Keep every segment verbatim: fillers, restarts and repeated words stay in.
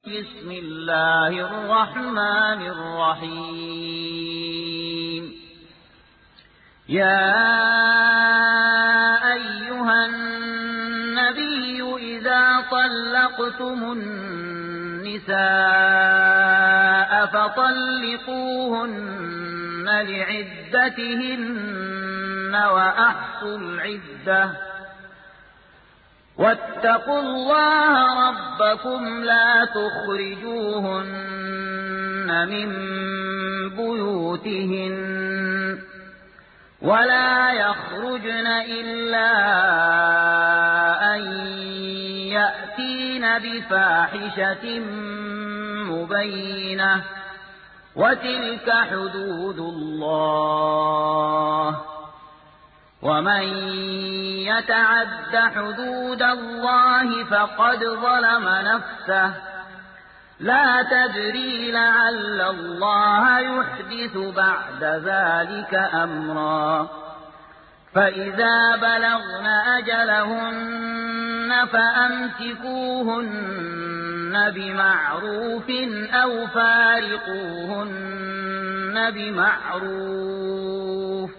بسم الله الرحمن الرحيم يا أيها النبي إذا طلقتم النساء فطلقوهن لعدتهن وأحصوا العدة واتقوا الله ربكم لا تخرجوهن من بيوتهن ولا يخرجن إلا أن يأتين بفاحشة مبينة وتلك حدود الله ومن يتعد حدود الله فقد ظلم نفسه لا تدري لعل الله يحدث بعد ذلك أمرا فإذا بلغن أجلهن فأمسكوهن بمعروف أو فارقوهن بمعروف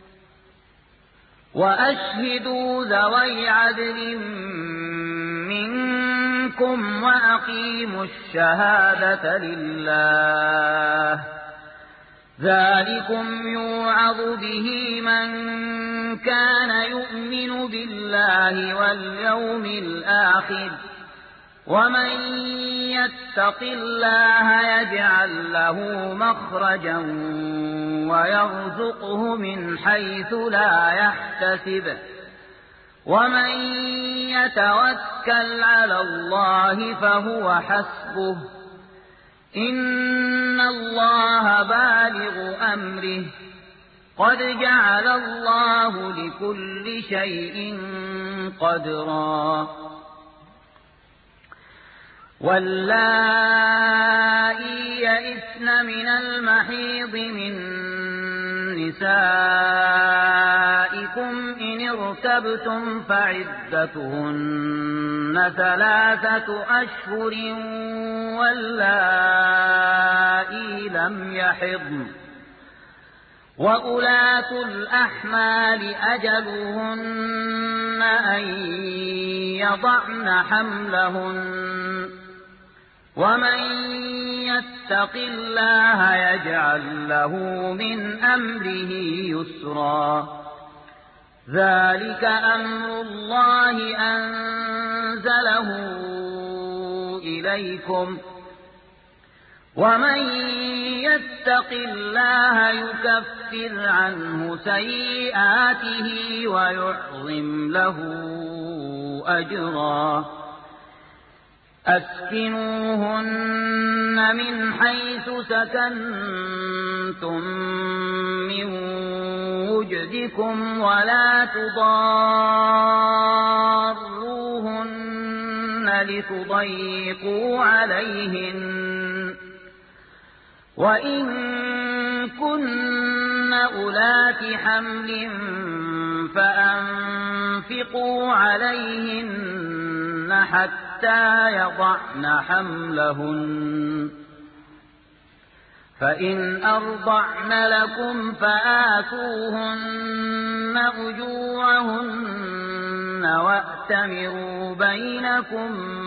وأشهدوا ذوي عدل منكم وأقيموا الشهادة لله ذلكم يوعظ به من كان يؤمن بالله واليوم الآخر ومن يتق الله يجعل له مخرجا ويرزقه من حيث لا يحتسب ومن يتوكل على الله فهو حسبه إن الله بالغ أمره قد جعل الله لكل شيء قدرا واللائي يئسن من المحيض من نسائكم إن ارتبتم فعدتهن ثلاثة أشهر واللائي لم يحضن وأولاة الأحمال أجلهن أن يضعن حملهن ومن يتق الله يجعل له من أمره يسرا ذلك أمر الله أنزله إليكم ومن يتق الله يكفر عنه سيئاته ويعظم له أجرا أسكنوهن من حيث سكنتم من وجدكم ولا تضاروهن لتضيقوا عليهن وإن كن أولات حمل فأنفقوا عليهن حتى يضعن حملهن فإن أرضعن لكم فآتوهن أجورهن وأتمروا بينكم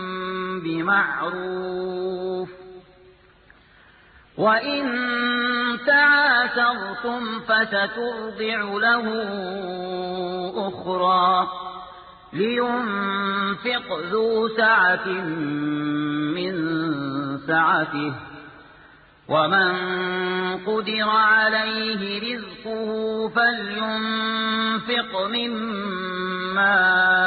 بمعروف وإن تعاسرتم فسترضع له أخرى لينفق ذو سعة من سعته ومن قدر عليه رزقه فلينفق مما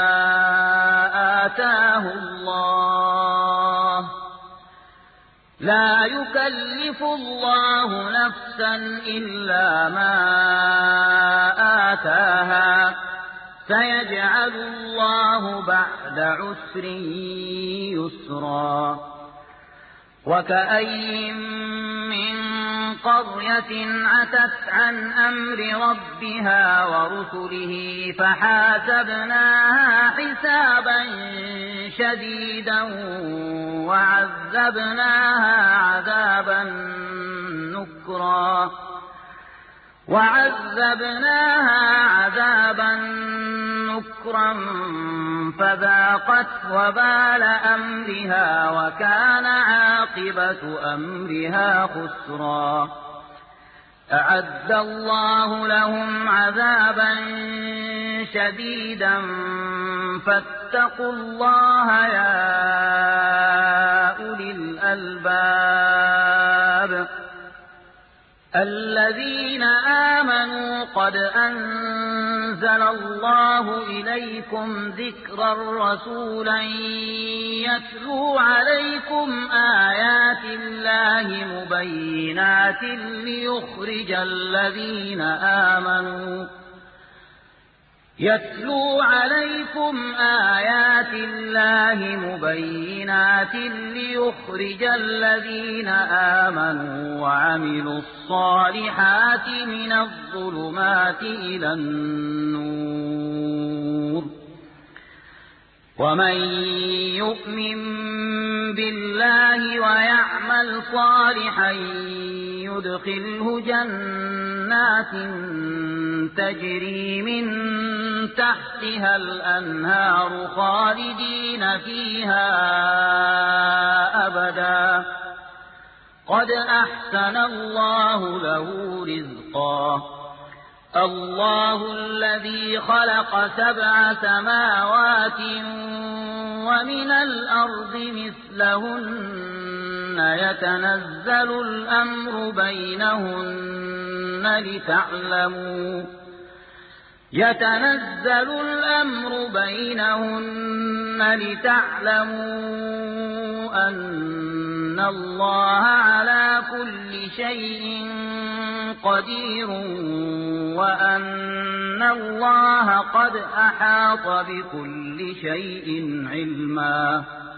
آتاه الله لا يكلف الله نفسا إلا ما آتاها سيجعل الله بعد عسر يسرا وكأين من قرية عتت عن أمر ربها ورسله فحاسبناها حسابا شديدا وعذبناها عذابا نكرا وعذبناها عذابا نكرا فذاقت وبال أمرها وكان عاقبة أمرها خسرا أعد الله لهم عذابا شديدا فاتقوا الله يا أولي الألباب الذين آمنوا قد أنزل الله إليكم ذكرا رسولا يتلو عليكم آيات الله مبينات ليخرج الذين آمنوا يتلو عليكم آيات الله مبينات ليخرج الذين آمنوا وعملوا الصالحات من الظلمات إلى النور ومن يؤمن بالله ويعمل صالحا يدخله جنات تجري من تحتها الأنهار خالدين فيها أبدا قد أحسن الله له رزقا الله الذي خلق سبع سماوات ومن الأرض مثلهن يتنزل الأمر بينهن لتعلموا يتنزل الأمر بينهن لتعلموا أن الله على كل شيء قدير وأن الله قد أحاط بكل شيء علما